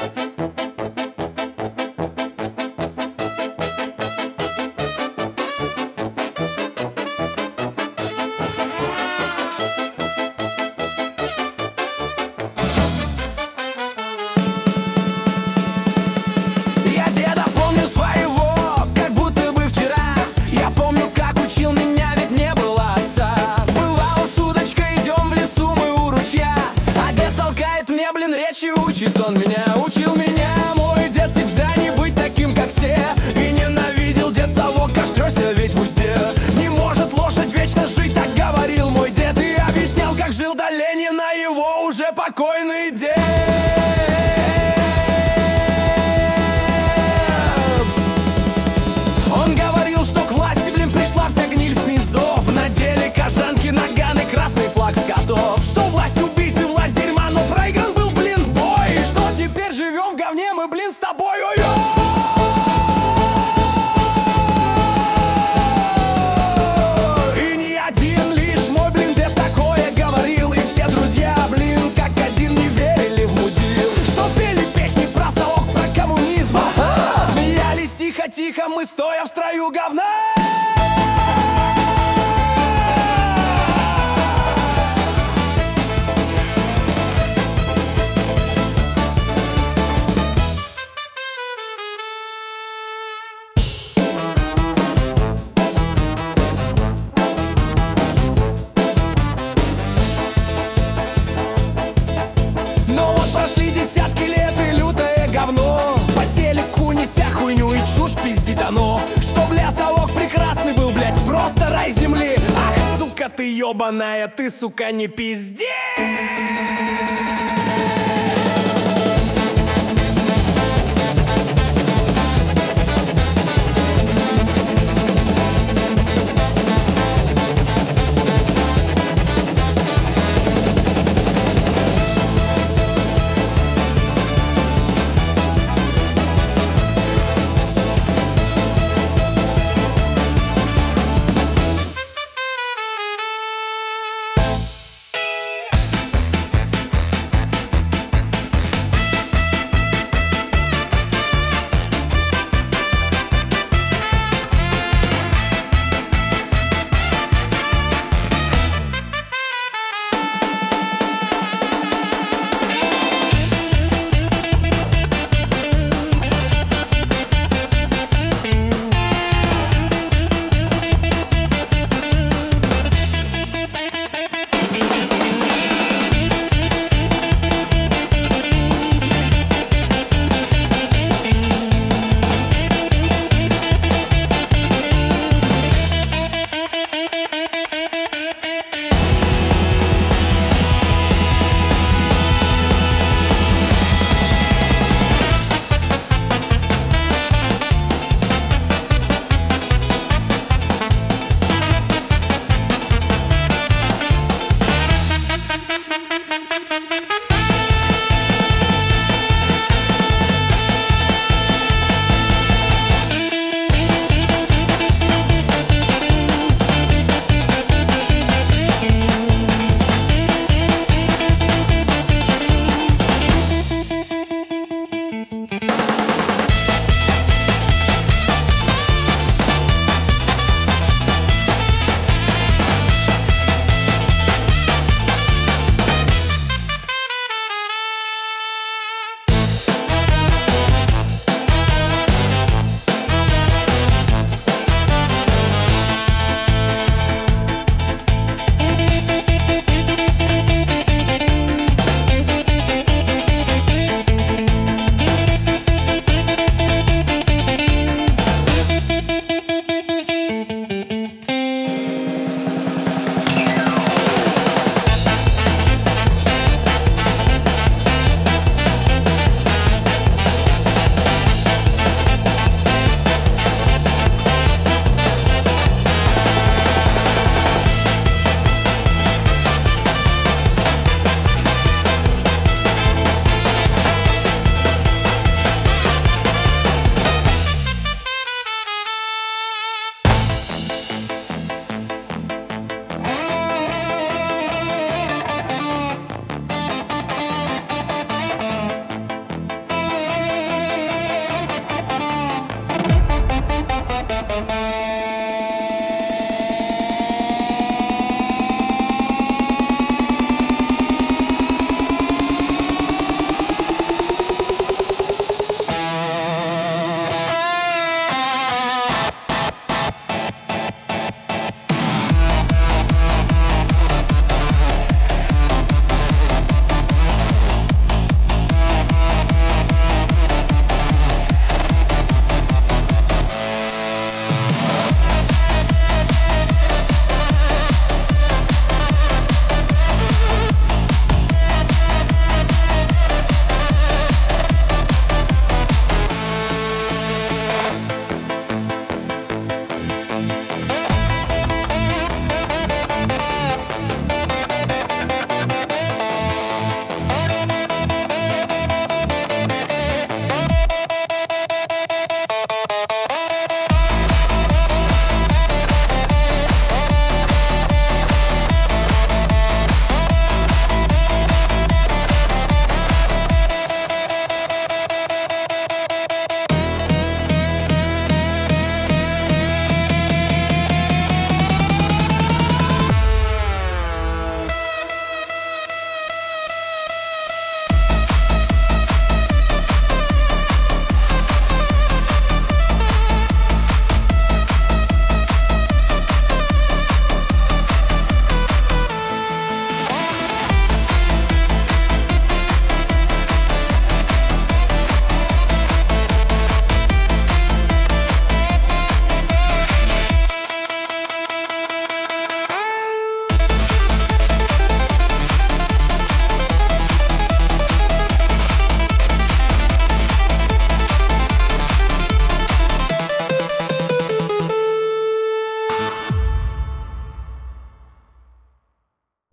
Учит он меня, учил меня мой дед всегда не быть таким, как все. И ненавидел дед совок, каштрёся ведь в узде. Не может лошадь вечно жить, так говорил мой дед. И объяснял, как жил до Ленина его уже покойный дед. Он говорил, что к власти, пришла вся гниль снизов. На деле кожанки, наганы, красный флаг скотов. Что власть убийцы, власть дерьма, но проигран был, бой. Что теперь живем в говне мы, с тобой, ой-ой. И не один лишь мой, дед такое говорил. И все друзья, как один не верили в мудил. Что пели песни про совок, про коммунизм. Смеялись тихо-тихо, мы стоя в строю говна. Прошли десятки лет и лютое говно. По телеку неся хуйню и чушь пиздит оно. Чтоб совок прекрасный был, просто рай земли. Ах, сука ты ёбаная, ты, сука, не пизди.